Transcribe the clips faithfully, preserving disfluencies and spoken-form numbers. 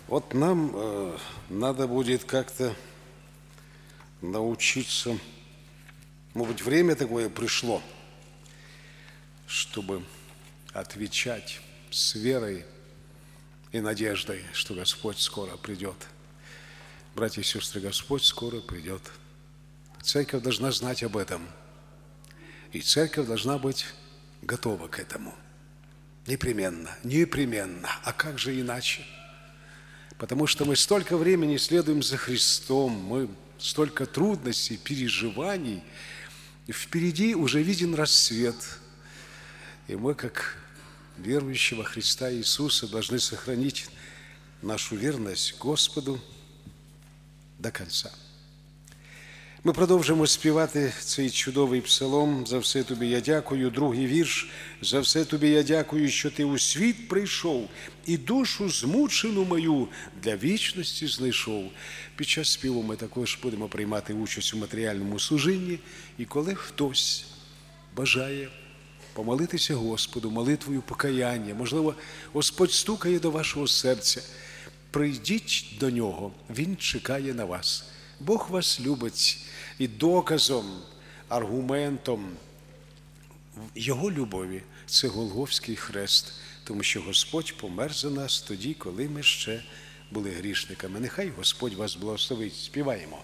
Вот нам э, надо будет как-то научиться, может быть, время такое пришло, чтобы отвечать с верой и надеждой, что Господь скоро придет. Братья и сестры, Господь скоро придет. Церковь должна знать об этом. И церковь должна быть готова к этому. Непременно, непременно. А как же иначе? Потому что мы столько времени следуем за Христом, мы столько трудностей, переживаний. И впереди уже виден рассвет. И мы, как верующие во Христа Иисуса, должны сохранить нашу верность Господу до конца. Ми продовжимо співати цей чудовий псалом «За все тобі я дякую», другий вірш. «За все тобі я дякую, що ти у світ прийшов, і душу змучену мою для вічності знайшов». Під час співу ми також будемо приймати участь у матеріальному служінні. І коли хтось бажає помолитися Господу, молитвою покаяння, можливо, Господь стукає до вашого серця, прийдіть до Нього, Він чекає на вас. Бог вас любить, і доказом, аргументом Його любові – це Голгофський хрест, тому що Господь помер за нас тоді, коли ми ще були грішниками. Нехай Господь вас благословить. Співаємо.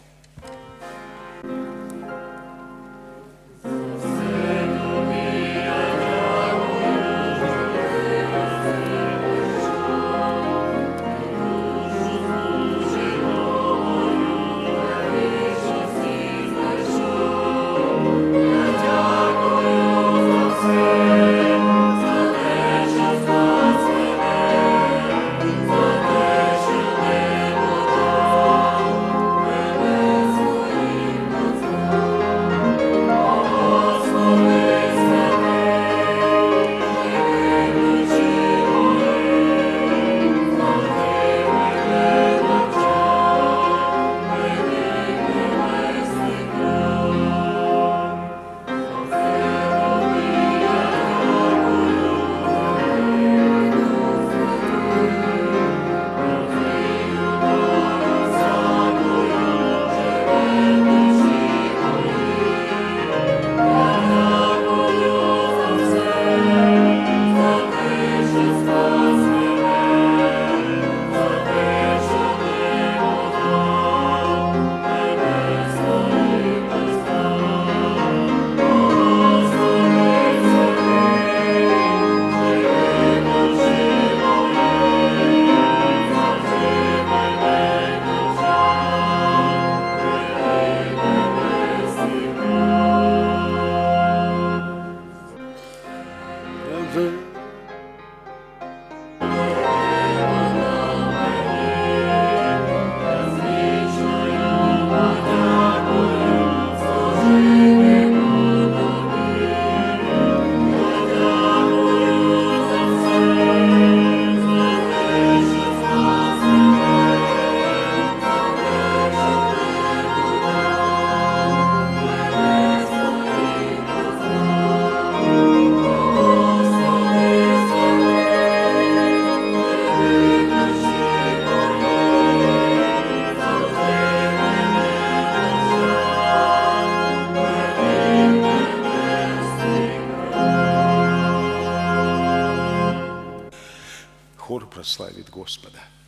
Хор прославит Господа.